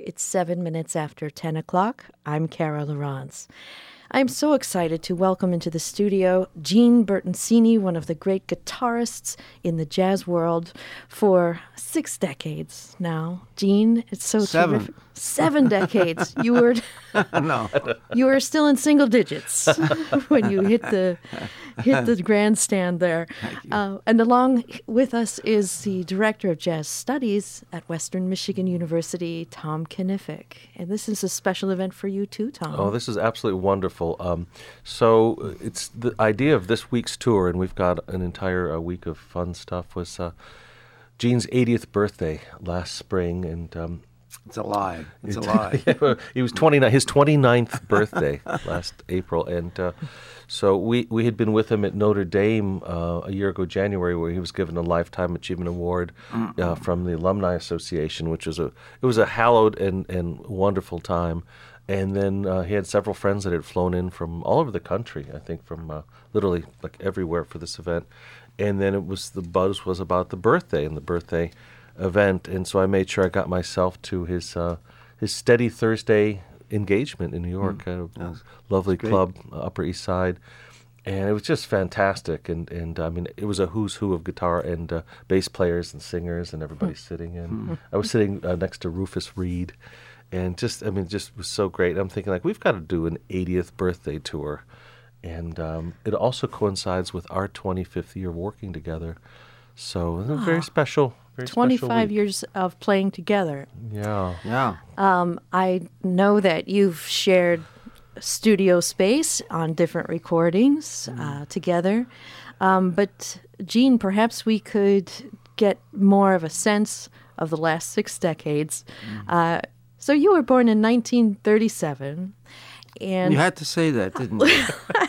It's 7 minutes after 10 o'clock. I'm Cara Lawrence. I'm so excited to welcome into the studio Gene Bertoncini, one of the great guitarists in the jazz world for 6 decades now. Gene, it's so terrific. 7 decades. You were No. You were still in single digits when you hit the grandstand there. And along with us is the director of jazz studies at Western Michigan University, Tom Kniffik. And this is a special event for you too, Tom. Oh, this is absolutely wonderful. So it's the idea of this week's tour, and we've got an entire week of fun stuff, was Gene's 80th birthday last spring, and It's a lie. It's a lie. He was 29, his 29th birthday last April, and so we had been with him at Notre Dame a year ago, January, where he was given a Lifetime Achievement Award from the Alumni Association, which was a hallowed and wonderful time. And then he had several friends that had flown in from all over the country, I think from literally like everywhere for this event. And then the buzz was about the birthday and the birthday event, and so I made sure I got myself to his Steady Thursday engagement in New York at a lovely club, Upper East Side, and it was just fantastic. And I mean, it was a who's who of guitar and bass players and singers, and everybody sitting in. I was sitting next to Rufus Reid, and just was so great. I'm thinking like we've got to do an 80th birthday tour, and it also coincides with our 25th year working together, so it's a very special. 25 years of playing together. Yeah. I know that you've shared studio space on different recordings together. But, Gene, perhaps we could get more of a sense of the last 6 decades. So you were born in 1937. And you had to say that, didn't you?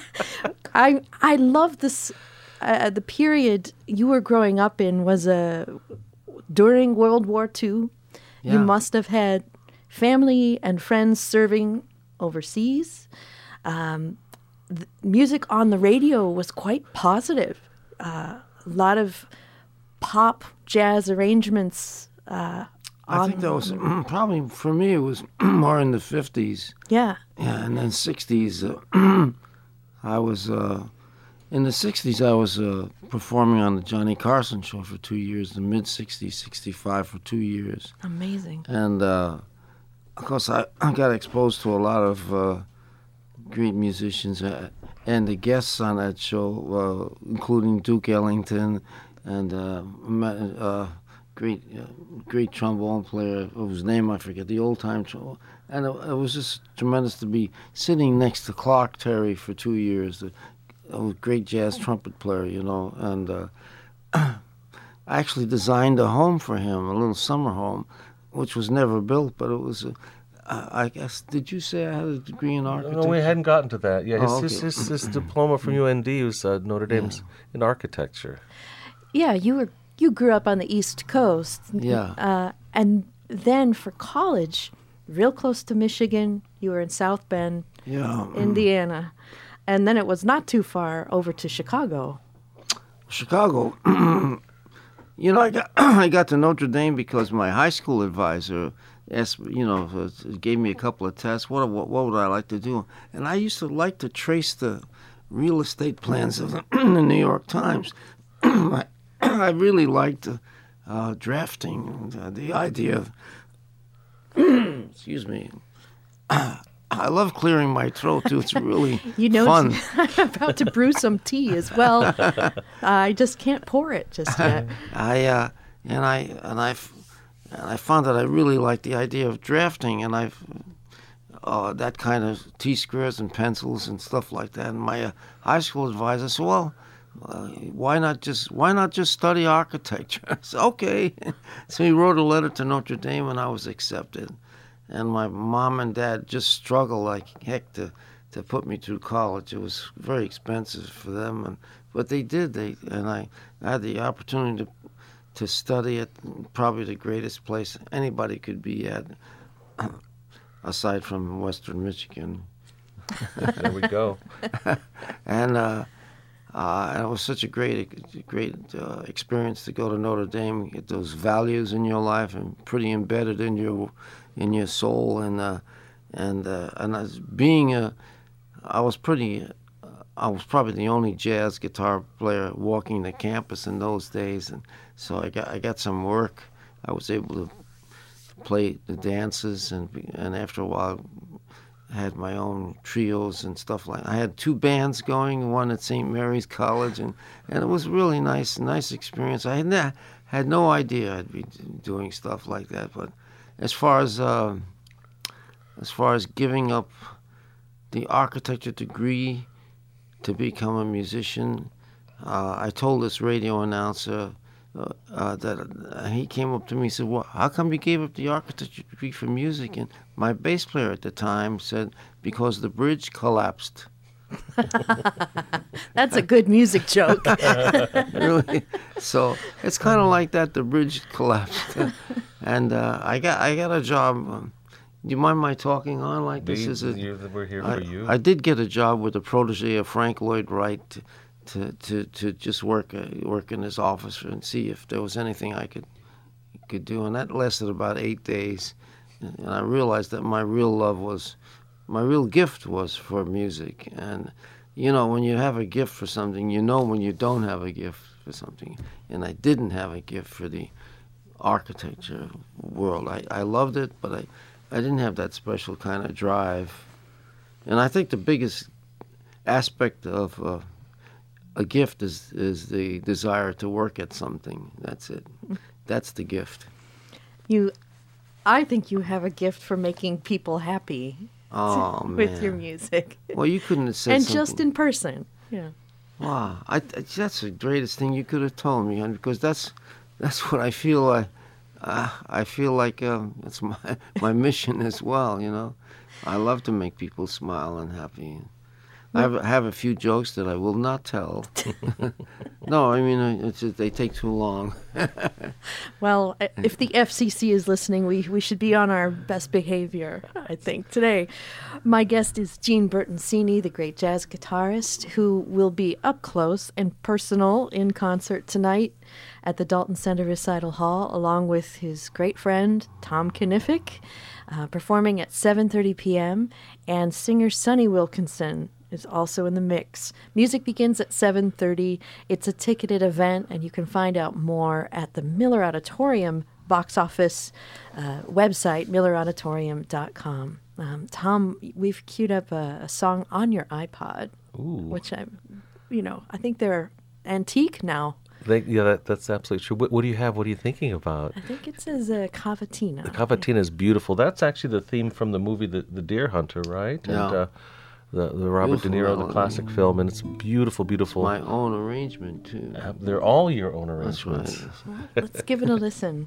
I love this. The period you were growing up in was during World War II. Yeah. You must have had family and friends serving overseas. Music on the radio was quite positive. A lot of pop jazz arrangements. I think that was probably, for me, it was more in the 50s. Yeah. Yeah, and then 60s. I was... In the 60s, I was performing on the Johnny Carson show for 2 years, the mid-60s, 65 for 2 years. Amazing. And, of course, I got exposed to a lot of great musicians and the guests on that show, including Duke Ellington and great trombone player whose name I forget, the old-time trombone. And it was just tremendous to be sitting next to Clark Terry for 2 years, a great jazz trumpet player, and I actually designed a home for him, a little summer home, which was never built, but it was, I guess, did you say I had a degree in architecture? No, we hadn't gotten to that. Yeah, Oh, okay. his diploma from UND was Notre Dame's in architecture. Yeah, you grew up on the East Coast. Yeah. And then for college, real close to Michigan, you were in South Bend, Indiana. And then it was not too far over to Chicago. Chicago. I got to Notre Dame because my high school advisor asked, gave me a couple of tests. What would I like to do? And I used to like to trace the real estate plans of the New York Times. I really liked drafting, the idea of, excuse me, I love clearing my throat, too. It's really fun. I'm about to brew some tea as well. I just can't pour it just yet. I found that I really liked the idea of drafting, and that kind of T-squares and pencils and stuff like that. And my high school advisor said, "Well, why not just study architecture?" I said, "Okay." So he wrote a letter to Notre Dame, and I was accepted. And my mom and dad just struggled like heck to put me through college. It was very expensive for them, but they did. And I had the opportunity to study at probably the greatest place anybody could be at, aside from Western Michigan. There we go. And And it was such a great experience to go to Notre Dame, get those values in your life and pretty embedded in your soul. And as being I was probably the only jazz guitar player walking the campus in those days, and so I got some work. I was able to play the dances, and after a while, I had my own trios and stuff like that. I had 2 bands going, one at St. Mary's College, and it was really nice experience. I had no idea I'd be doing stuff like that. But as far as giving up the architecture degree to become a musician, I told this radio announcer that he came up to me and said, "Well, how come you gave up the architecture degree for music?" And my bass player at the time said, "Because the bridge collapsed." That's a good music joke. Really? So it's kind of like that. The bridge collapsed, and I got a job. Do you mind my talking on like this? We're here for you. I did get a job with a protege of Frank Lloyd Wright to just work in his office and see if there was anything I could do, and that lasted about 8 days. And I realized that my real gift was for music. And when you have a gift for something, you know when you don't have a gift for something. And I didn't have a gift for the architecture world. I loved it, but I didn't have that special kind of drive. And I think the biggest aspect of a gift is the desire to work at something. That's it. That's the gift. I think you have a gift for making people happy. Oh, with man. your music. Well, you couldn't have said and something. just in person. Yeah. Wow, that's the greatest thing you could have told me, hon, because that's what I feel. I feel like it's my mission as well. I love to make people smile and happy. I have a few jokes that I will not tell. No, I mean it's just, they take too long. Well, if the FCC is listening, we should be on our best behavior, I think, today. My guest is Gene Bertoncini, the great jazz guitarist, who will be up close and personal in concert tonight at the Dalton Center Recital Hall, along with his great friend, Tom Knifick, performing at 7:30 p.m., and singer Sonny Wilkinson is also in the mix. Music begins at 7:30. It's a ticketed event, and you can find out more at the Miller Auditorium box office website, millerauditorium.com. Tom, we've queued up a song on your iPod, which I think they're antique now. That's absolutely true. What do you have? What are you thinking about? I think it says Cavatina. The Cavatina is beautiful. That's actually the theme from the movie The Deer Hunter, right? Yeah. And the Robert De Niro, the classic film, and it's beautiful, beautiful. It's my own arrangement, too. They're all your own arrangements. That's right. Well, let's give it a listen.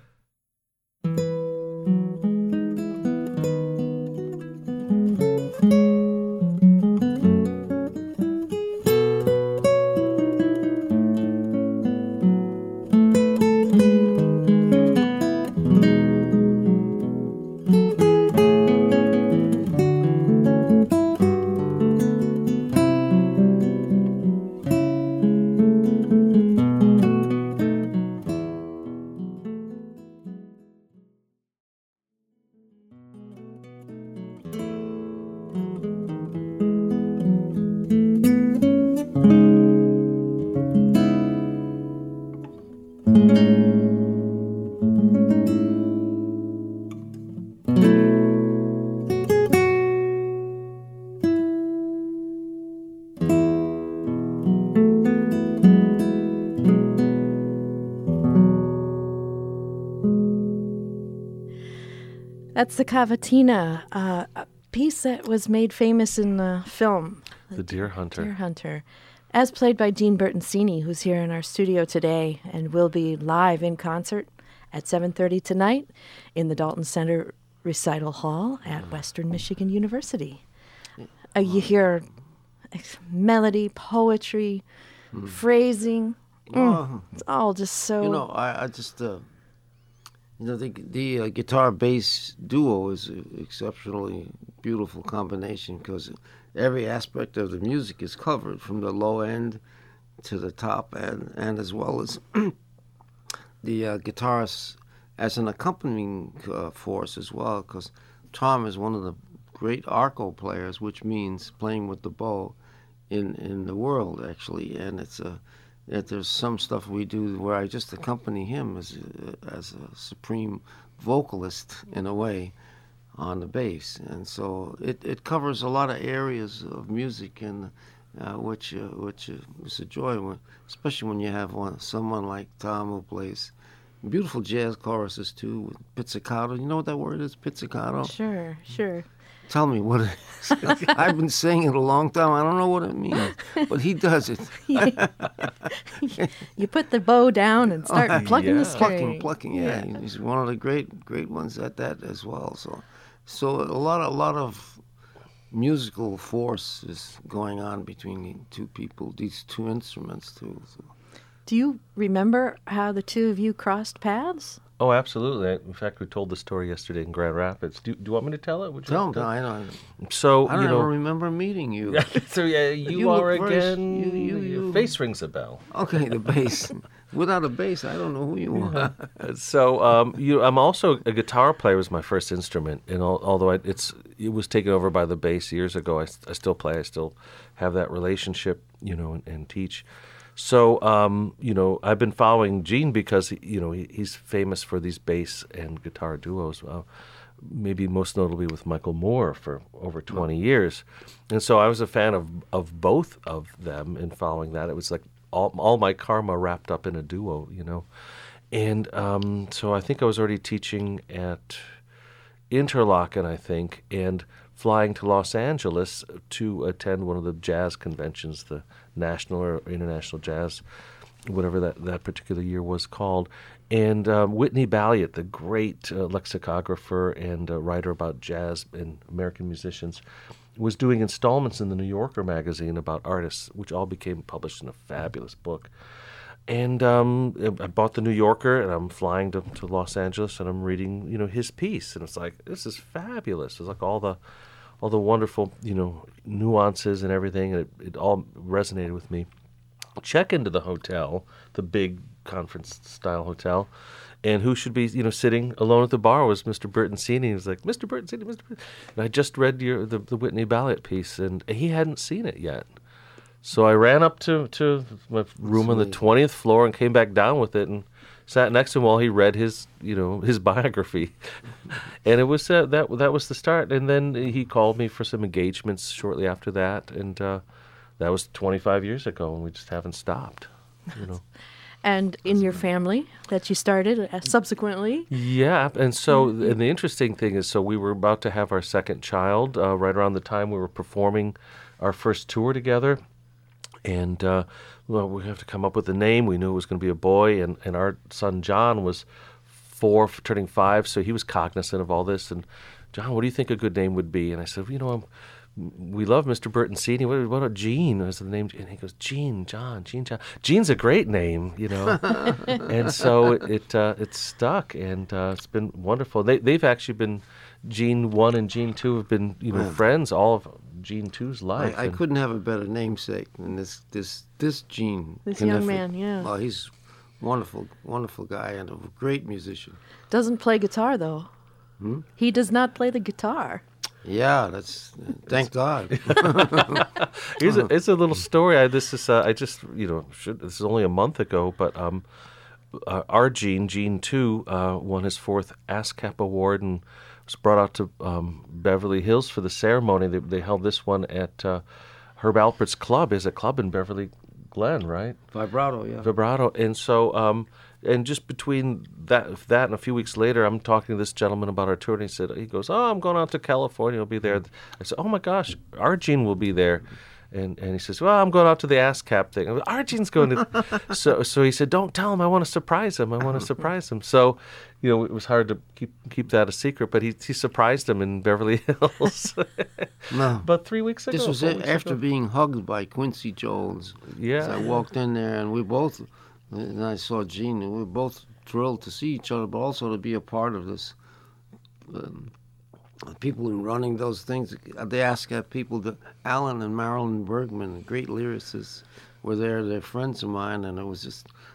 That's the Cavatina, a piece that was made famous in the film The Deer Hunter. Deer Hunter, as played by Gene Bertoncini, who's here in our studio today and will be live in concert at 7:30 tonight in the Dalton Center Recital Hall at Western Michigan University. You hear melody, poetry, phrasing. It's all just so... I just... the guitar bass duo is exceptionally beautiful combination because every aspect of the music is covered from the low end to the top, and as well as the guitarist as an accompanying force as well, because Tom is one of the great arco players, which means playing with the bow in the world, actually. And there's some stuff we do where I just accompany him as a supreme vocalist in a way on the bass, and so it covers a lot of areas of music, and which is a joy, especially when you have someone like Tom who plays beautiful jazz choruses too, with pizzicato. You know what that word is, pizzicato? Sure. Tell me what it is. I've been saying it a long time. I don't know what it means, but he does it. You put the bow down and start plucking the string. Plucking. Yeah, he's one of the great ones at that as well. So a lot of musical force is going on between the two people, these two instruments too. So. Do you remember how the two of you crossed paths? Oh, absolutely. In fact, we told the story yesterday in Grand Rapids. Do you want me to tell it? Tell them. I don't. So, I don't ever remember meeting you. So, yeah, you are again. Your face rings a bell. Okay, the bass. Without a bass, I don't know who you are. So, I'm also a guitar player. Was my first instrument, and although it was taken over by the bass years ago, I still play. I still have that relationship, and teach. So, I've been following Gene because, he's famous for these bass and guitar duos, maybe most notably with Michael Moore for over 20 years. And so I was a fan of both of them and following that. It was like all my karma wrapped up in a duo, And so I think I was already teaching at Interlochen, I think, and flying to Los Angeles to attend one of the jazz conventions, the National or International Jazz, whatever that particular year was called. And Whitney Balliet, the great lexicographer and writer about jazz and American musicians, was doing installments in the New Yorker magazine about artists, which all became published in a fabulous book. And I bought the New Yorker, and I'm flying to Los Angeles, and I'm reading, his piece, and it's like, this is fabulous. It's like all the wonderful, nuances and everything, and it all resonated with me. Check into the hotel, the big conference-style hotel, and who should be, sitting alone at the bar was Mr. Bertoncini. He was like, Mr. Bertoncini. And I just read the Whitney Balliet piece, and he hadn't seen it yet. So I ran up to my room on the 20th floor and came back down with it and sat next to him while he read his biography. And it was that was the start. And then he called me for some engagements shortly after that, and that was 25 years ago, and we just haven't stopped. And in your family that you started subsequently? Yeah, and so and the interesting thing is, so we were about to have our second child right around the time we were performing our first tour together. And, we have to come up with a name. We knew it was going to be a boy, and our son John was 4, turning 5, so he was cognizant of all this. And, John, what do you think a good name would be? And I said, we love Mr. Bertoncini. What about Gene? Was the name? And he goes, Gene, John. Gene's a great name, And so it stuck, and it's been wonderful. They've actually been, Gene 1 and Gene 2 have been, friends all of Gene 2's life. I couldn't have a better namesake than this Gene. This young man, yeah. Well, he's wonderful guy and a great musician. Doesn't play guitar, though. He does not play the guitar. Yeah, thank God. It's a little story. This is only a month ago, but our Gene 2 won his 4th ASCAP award and was brought out to Beverly Hills for the ceremony. They held this one at Herb Alpert's club. There's a club in Beverly Glen, right? Vibrato, yeah. Vibrato. And so, and just between that and a few weeks later, I'm talking to this gentleman about our tour, and he goes, oh, I'm going out to California. I'll be there. I said, oh, my gosh, our Gene will be there. And he says, well, I'm going out to the ASCAP thing. I go, Arjean's going to... So he said, don't tell him. I want to surprise him. So, it was hard to keep that a secret, but he surprised him in Beverly Hills. No. About 3 weeks ago. This was after being hugged by Quincy Jones. Yeah. So I walked in there, and I saw Gene, and we were both thrilled to see each other, but also to be a part of this people who are running those things, they ask people, Alan and Marilyn Bergman, great lyricists, were there. They're friends of mine, and it was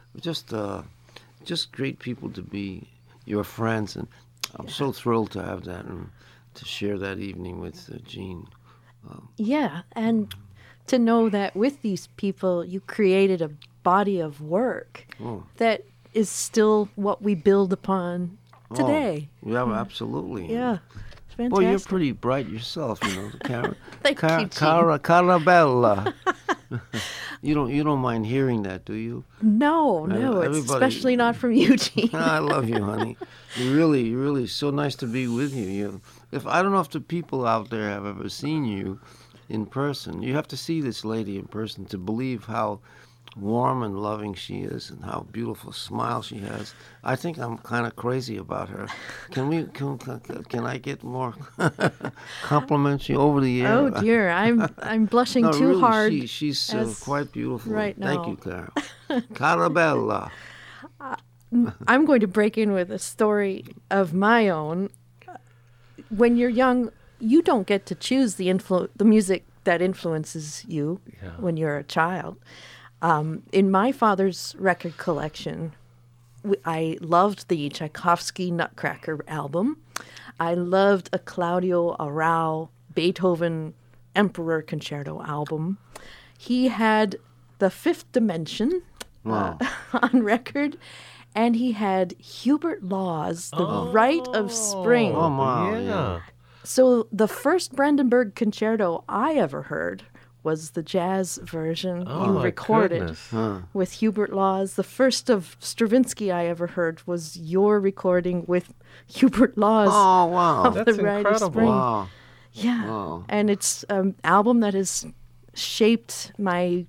just great people to be your friends. And I'm so thrilled to have that and to share that evening with Gene. Yeah, and to know that with these people, you created a body of work that is still what we build upon today. Oh, yeah, absolutely. Yeah, it's fantastic. Boy, you're pretty bright yourself, Thank you, Gene. Carabella. You don't mind hearing that, do you? No, it's especially not from you, Gene. I love you, honey. You're really so nice to be with you. I don't know if the people out there have ever seen you in person. You have to see this lady in person to believe how warm and loving she is and how beautiful smile she has. I think I'm kind of crazy about her. Can I get more compliments over the air? Oh dear, I'm blushing no, too really, hard. She's quite beautiful. Right now. Thank you, Clara. Carabella. I'm going to break in with a story of my own. When you're young, you don't get to choose the music that influences you when you're a child. In my father's record collection, I loved the Tchaikovsky Nutcracker album. I loved a Claudio Arrau Beethoven Emperor Concerto album. He had The Fifth Dimension on record, and he had Hubert Law's The Rite of Spring. Oh, my. Yeah. So the first Brandenburg Concerto I ever heard was the jazz version you recorded with Hubert Law's. The first of Stravinsky I ever heard was your recording with Hubert Law's. Oh, wow. Of That's The Rite of incredible. Spring. Wow. Yeah. Wow. And it's an album that has shaped my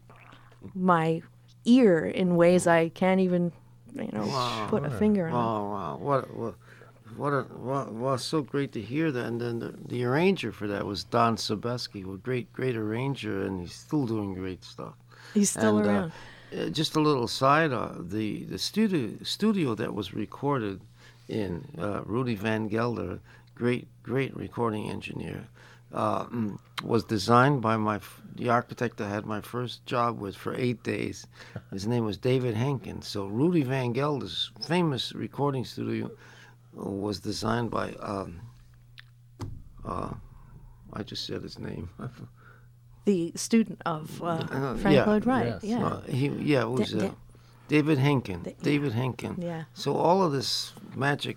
ear in ways I can't even, put a finger on. Oh, wow. What so great to hear that. And then the arranger for that was Don Sebesky, a great arranger, and he's still doing great stuff. He's still around. Just a little side, the studio that was recorded in, Rudy Van Gelder, great recording engineer, was designed by the architect I had my first job with for 8 days. His name was David Henkin. So Rudy Van Gelder's famous recording studio was designed by, I just said his name. The student of Frank Lloyd Wright. Yes. Yeah. It was David Henkin. David Henkin. Yeah. So all of this magic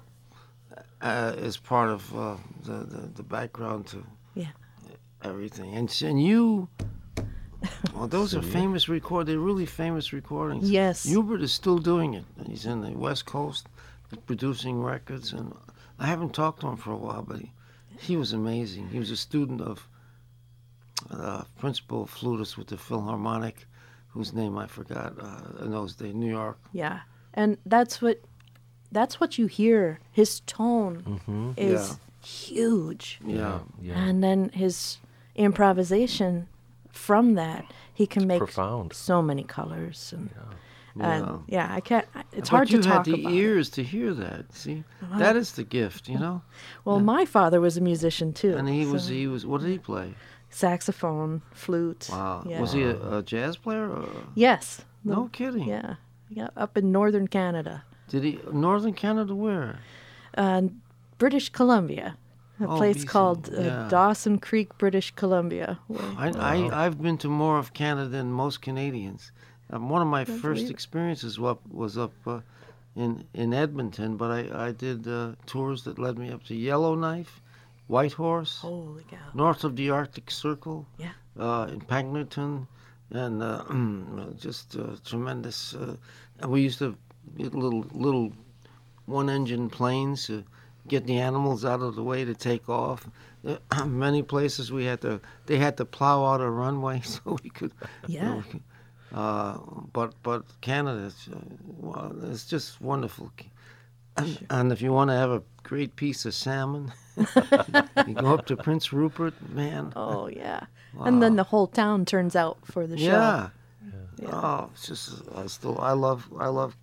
is part of the background to everything. And you, well, those are famous they're really famous recordings. Yes. Hubert is still doing it. He's in the West Coast producing records, and I haven't talked to him for a while, but he was amazing. He was a student of principal flutist with the Philharmonic, whose name I forgot in those days, New York. Yeah, and that's what you hear. His tone is huge. Yeah. And then his improvisation from that, he can make profound. So many colors. And, I can't. It's But hard to talk you had about. the ears to hear that. See, that is the gift, Well, my father was a musician too. And he was. What did he play? Saxophone, flute. Wow. Yeah. Was he a jazz player? Or? Yes. No kidding. Yeah, up in northern Canada. Did he? Northern Canada, where? British Columbia. A place BC. called Dawson Creek, British Columbia. I've been to more of Canada than most Canadians. One of my first experiences was up in Edmonton, but I did tours that led me up to Yellowknife, Whitehorse, Holy cow. north of the Arctic Circle, Yeah. in Pagnerton, and just tremendous. And we used to get little one-engine planes to get the animals out of the way to take off. Many places they had to plow out a runway so we could. Yeah. But Canada, it's just wonderful. And if you want to have a great piece of salmon, you go up to Prince Rupert, man. Oh yeah. Wow. And then the whole town turns out for the show. Yeah. Oh, it's just I love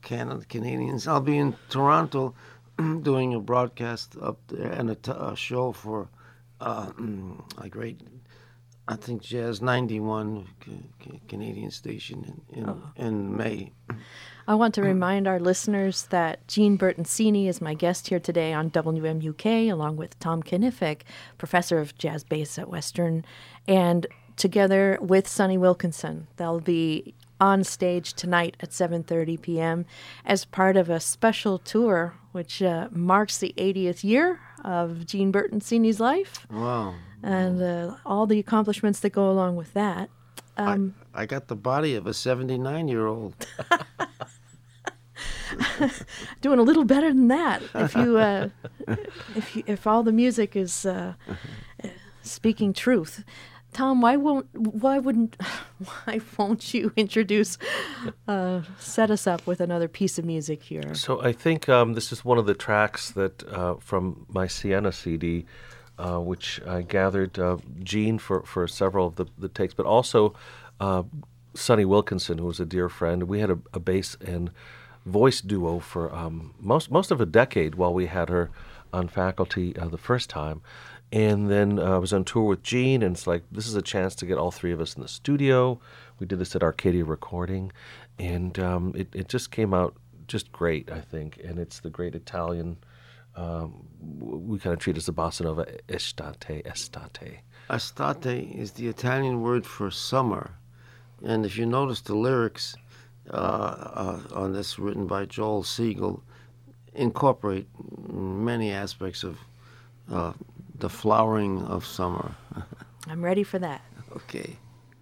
Canadians. I'll be in Toronto doing a broadcast up there and a show for a great, I think, Jazz 91 Canadian station in May. I want to remind our listeners that Gene Bertoncini is my guest here today on WMUK, along with Tom Kniffik, professor of jazz bass at Western, and together with Sonny Wilkinson. They'll be on stage tonight at 7:30 p.m. as part of a special tour, which marks the 80th year of Gene Bertoncini's life. Wow. And all the accomplishments that go along with that. I got the body of a 79-year-old. Doing a little better than that. If all the music is speaking truth. Tom, why won't you introduce, set us up with another piece of music here? So I think this is one of the tracks that from my Sienna CD, which I gathered Gene for several of the takes, but also Sonny Wilkinson, who was a dear friend. We had a bass and voice duo for most of a decade while we had her on faculty the first time. And then I was on tour with Gene, and it's like, this is a chance to get all three of us in the studio. We did this at Arcadia Recording, and it just came out just great, I think. And it's the great Italian, we kind of treat it as the bossa nova, estate. Estate is the Italian word for summer. And if you notice the lyrics on this, written by Joel Siegel, incorporate many aspects of the flowering of summer. I'm ready for that. Okay.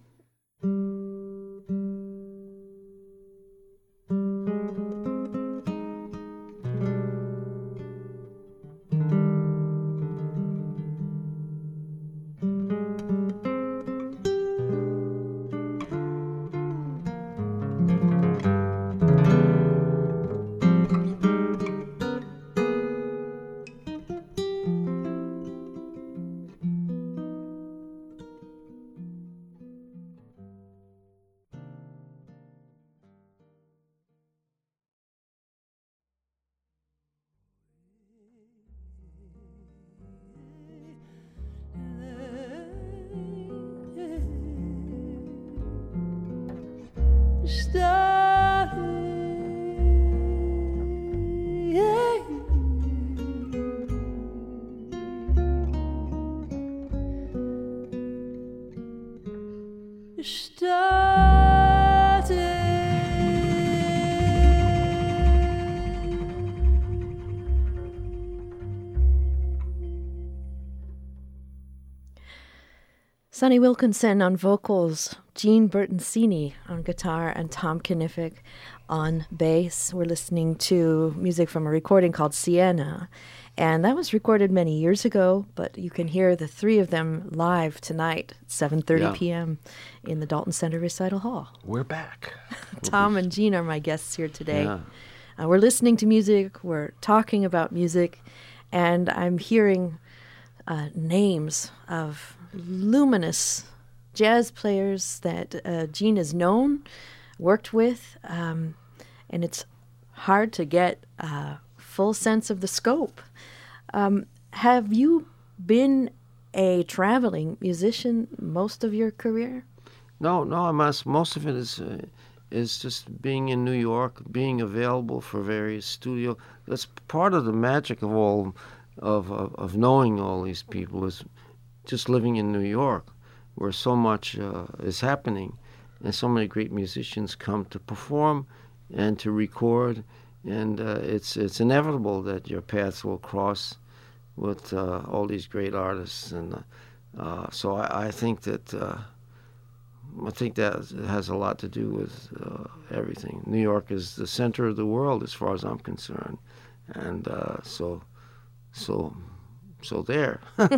Sonny Wilkinson on vocals, Gene Bertoncini on guitar, and Tom Kniffik on bass. We're listening to music from a recording called Sienna, and that was recorded many years ago, but you can hear the three of them live tonight at 7:30 p.m. in the Dalton Center Recital Hall. We're back. Tom and Gene are my guests here today. Yeah. We're listening to music, we're talking about music, and I'm hearing names of luminous jazz players that Gene has known, worked with, and it's hard to get a full sense of the scope. Have you been a traveling musician most of your career? No, most of it is just being in New York, being available for various studios. That's part of the magic of all of knowing all these people, is just living in New York, where so much is happening, and so many great musicians come to perform and to record, and it's inevitable that your paths will cross with all these great artists, and so I think that has a lot to do with everything. New York is the center of the world, as far as I'm concerned, and so there.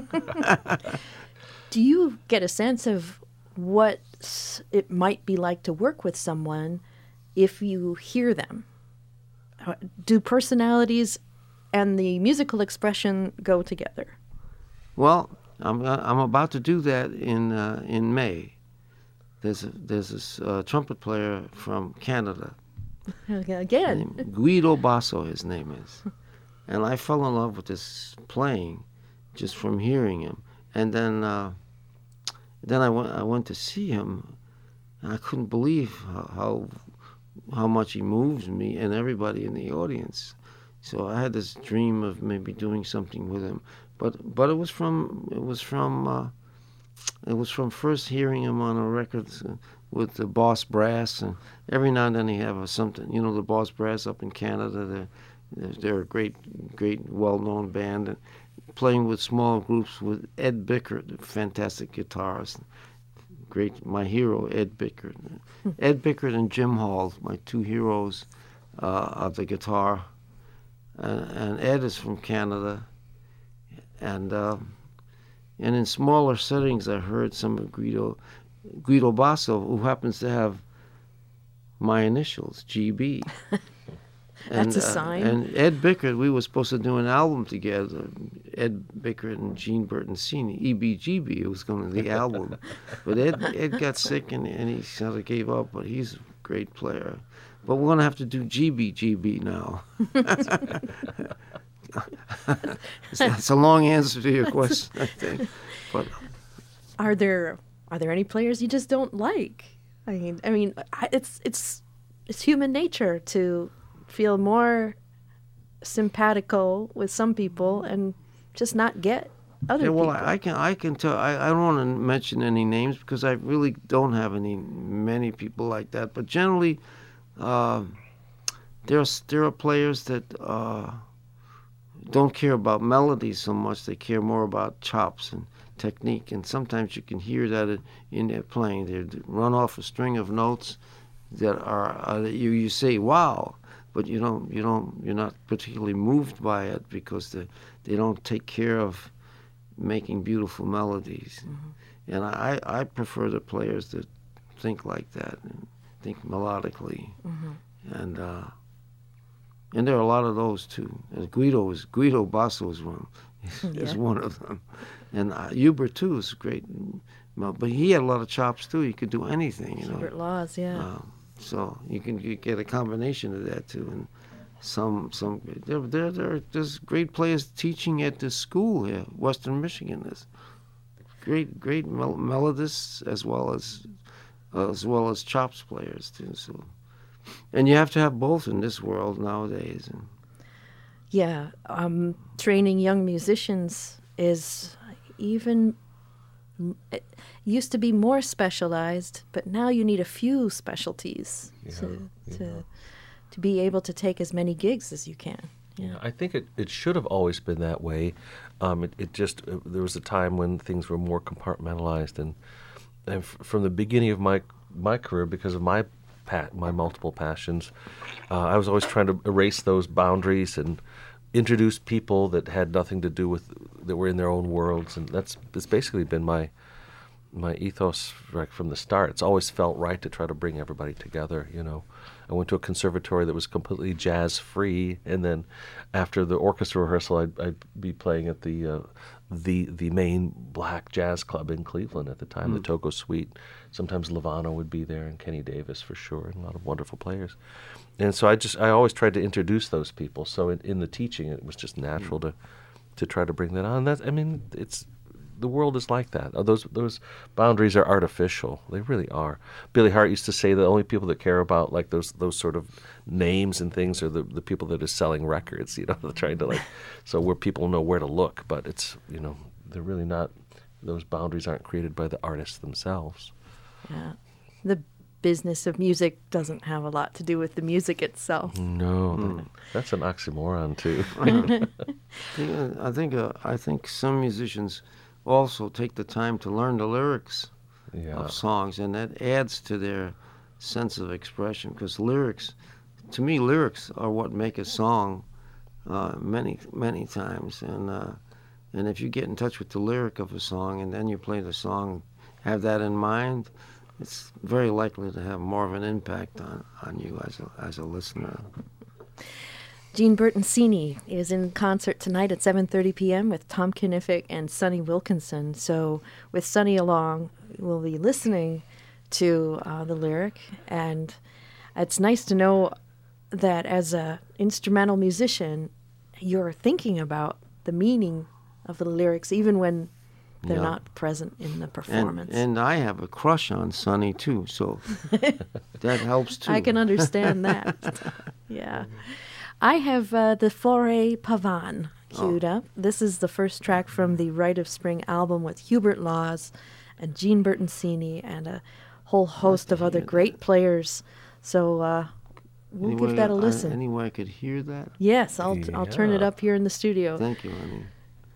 Do you get a sense of what it might be like to work with someone if you hear them? Do personalities and the musical expression go together? Well, I'm about to do that in May. There's this trumpet player from Canada. Again. Guido Basso, his name is. And I fell in love with this playing just from hearing him. And then I went to see him, and I couldn't believe how much he moves me and everybody in the audience. So I had this dream of maybe doing something with him, but it was from first hearing him on a record with the Boss Brass, and every now and then he have something. You know, the Boss Brass up in Canada, they're a great well-known band, and playing with small groups with Ed Bickert, a fantastic guitarist, my hero, Ed Bickert. Ed Bickert and Jim Hall, my two heroes of the guitar. And Ed is from Canada. And in smaller settings, I heard some of Guido Basso, who happens to have my initials, GB. That's a sign. And Ed Bickert, we were supposed to do an album together. Ed Bickert and Gene Bertoncini, EBGB, it was going to be the album. But Ed got sick and he sort of gave up, but he's a great player. But we're going to have to do GBGB now. That's a long answer to your question, I think. But are there any players you just don't like? I mean, it's human nature to feel more simpatico with some people and just not get other people. I can tell. I don't want to mention any names because I really don't have many people like that. But generally, there are players that don't care about melodies so much. They care more about chops and technique. And sometimes you can hear that in their playing. They run off a string of notes that are you say wow. But you're not particularly moved by it because they don't take care of making beautiful melodies. Mm-hmm. And I prefer the players that think like that and think melodically. Mm-hmm. And there are a lot of those too. Guido Basso is one of them, and Hubert too is great. But he had a lot of chops too. He could do anything. Hubert Laws, yeah. So you get a combination of that too, and there's great players teaching at this school here, Western Michigan. There's great melodists as well as chops players too. So, and you have to have both in this world nowadays. Yeah, training young musicians is even. It used to be more specialized, but now you need a few speciations to be able to take as many gigs as you can. Yeah, I think it should have always been that way. There was a time when things were more compartmentalized, and from the beginning of my career, because of my multiple passions, I was always trying to erase those boundaries and introduce people that had nothing to do with, that were in their own worlds, and it's basically been my ethos right from the start. It's always felt right to try to bring everybody together. I went to a conservatory that was completely jazz free, and then after the orchestra rehearsal, I'd be playing at the main black jazz club in Cleveland at the time, the Togo Suite. Sometimes Levano would be there, and Kenny Davis for sure, and a lot of wonderful players. And so I always tried to introduce those people. So in the teaching, it was just natural to try to bring that on. The world is like that. Those boundaries are artificial. They really are. Billy Hart used to say the only people that care about like those sort of names and things are the people that are selling records. Trying to so where people know where to look. But it's they're really not. Those boundaries aren't created by the artists themselves. Yeah, the business of music doesn't have a lot to do with the music itself. No, that's an oxymoron too. I think some musicians also take the time to learn the lyrics of songs, and that adds to their sense of expression. Because to me, lyrics are what make a song many times. And if you get in touch with the lyric of a song and then you play the song, have that in mind, it's very likely to have more of an impact on you as a listener. Gene Bertoncini is in concert tonight at 7:30 p.m. with Tom Kniffick and Sonny Wilkinson. So with Sonny along, we'll be listening to the lyric. And it's nice to know that as an instrumental musician, you're thinking about the meaning of the lyrics, even when they're Yeah. not present in the performance. And I have a crush on Sonny too, so that helps too. I can understand that. Yeah. I have the Forêt Pavane queued up. This is the first track from the Rite of Spring album with Hubert Laws and Gene Bertoncini and a whole host of other great players. So we'll give that a listen. Any way I could hear that? Yes, I'll turn it Yeah. up here in the studio. Thank you, honey.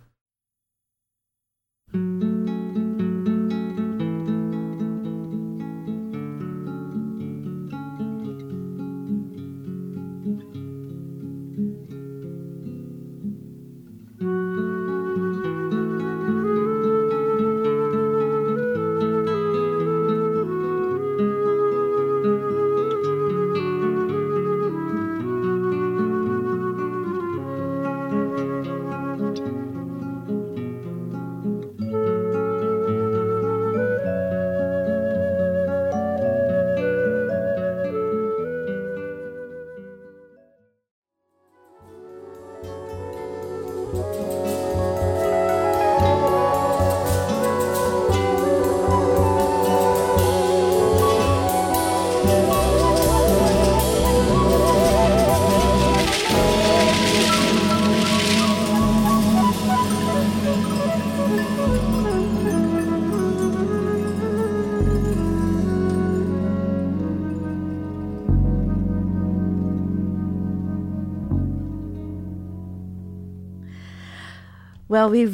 Well, we've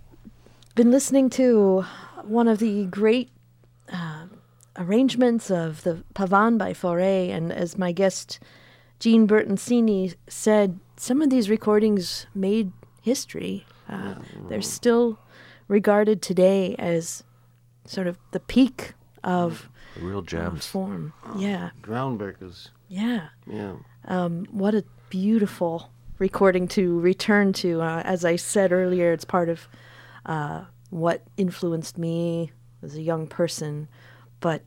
been listening to one of the great arrangements of the Pavane by Forêt, and as my guest Gene Bertoncini said, some of these recordings made history. They're still regarded today as sort of the peak of Real gems. form. Yeah, Groundbreakers. yeah. Yeah. What a beautiful recording to return to. As I said earlier, it's part of what influenced me as a young person, but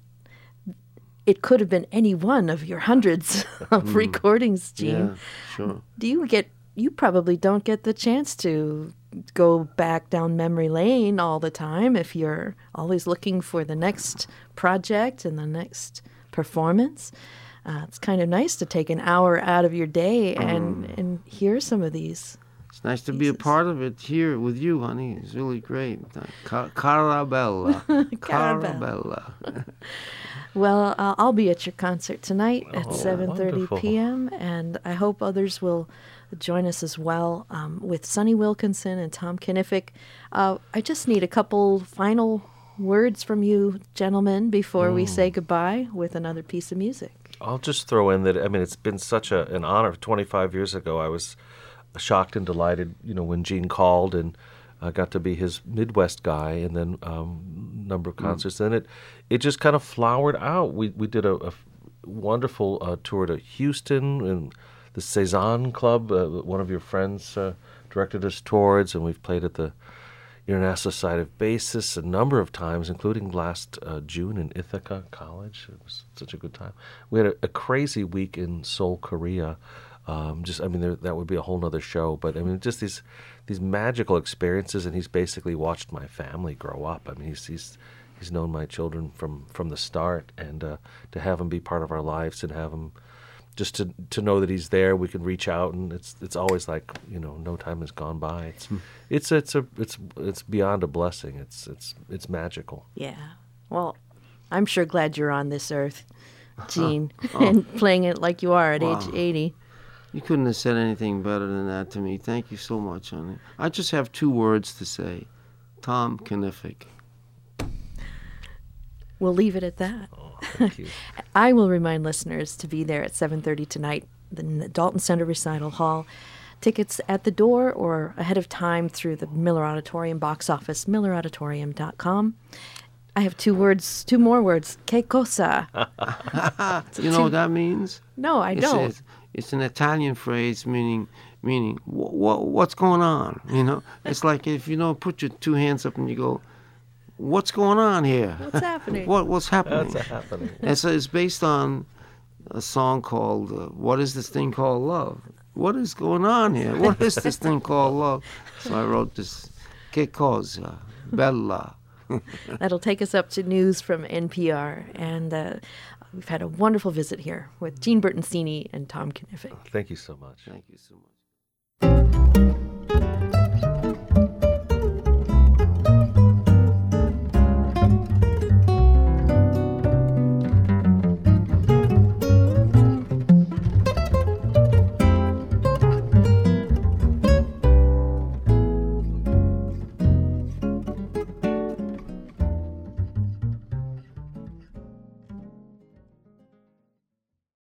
it could have been any one of your hundreds of recordings, Gene. Yeah, sure. You probably don't get the chance to go back down memory lane all the time if you're always looking for the next project and the next performance. It's kind of nice to take an hour out of your day and hear some of these. It's nice to be a part of it here with you, honey. It's really great. Carabella. Carabella. Well, I'll be at your concert tonight at 7:30 wonderful. p.m., and I hope others will join us as well with Sonny Wilkinson and Tom Knifick. I just need a couple final words from you, gentlemen, before we say goodbye with another piece of music. I'll just throw in that, I mean, it's been such an honor. 25 years ago, I was shocked and delighted, when Gene called, and I got to be his Midwest guy, and then number of concerts. And it just kind of flowered out. We did a wonderful tour to Houston, and the Cezanne Club, one of your friends directed us towards, and we've played at the International Society of Bassists a number of times, including last June in Ithaca College. It was such a good time. We had a crazy week in Seoul, Korea. That would be a whole nother show. But I mean, just these magical experiences, and he's basically watched my family grow up. I mean, he's known my children from the start, and to have him be part of our lives and have him just to know that he's there, we can reach out, and it's always like no time has gone by. It's beyond a blessing. It's magical. Yeah. Well, I'm sure glad you're on this earth, Gene, and playing it like you are at age 80. You couldn't have said anything better than that to me. Thank you so much, honey. I just have two words to say. Tom Knifick. We'll leave it at that. Oh, thank you. I will remind listeners to be there at 7:30 tonight in the Dalton Center Recital Hall. Tickets at the door or ahead of time through the Miller Auditorium box office, millerauditorium.com. I have two more words. Que cosa? You know what that means? No, I don't. It's an Italian phrase meaning what's going on? It's like if put your two hands up and you go, what's going on here? What's happening? What's happening? That's happening. And so it's based on a song called "What Is This Thing Called Love?" What is going on here? What is this thing called love? So I wrote this "Que cosa?" Bella. That'll take us up to news from NPR. And we've had a wonderful visit here with Gene Bertoncini and Tom Kniffik. Thank you so much. Thank you so much.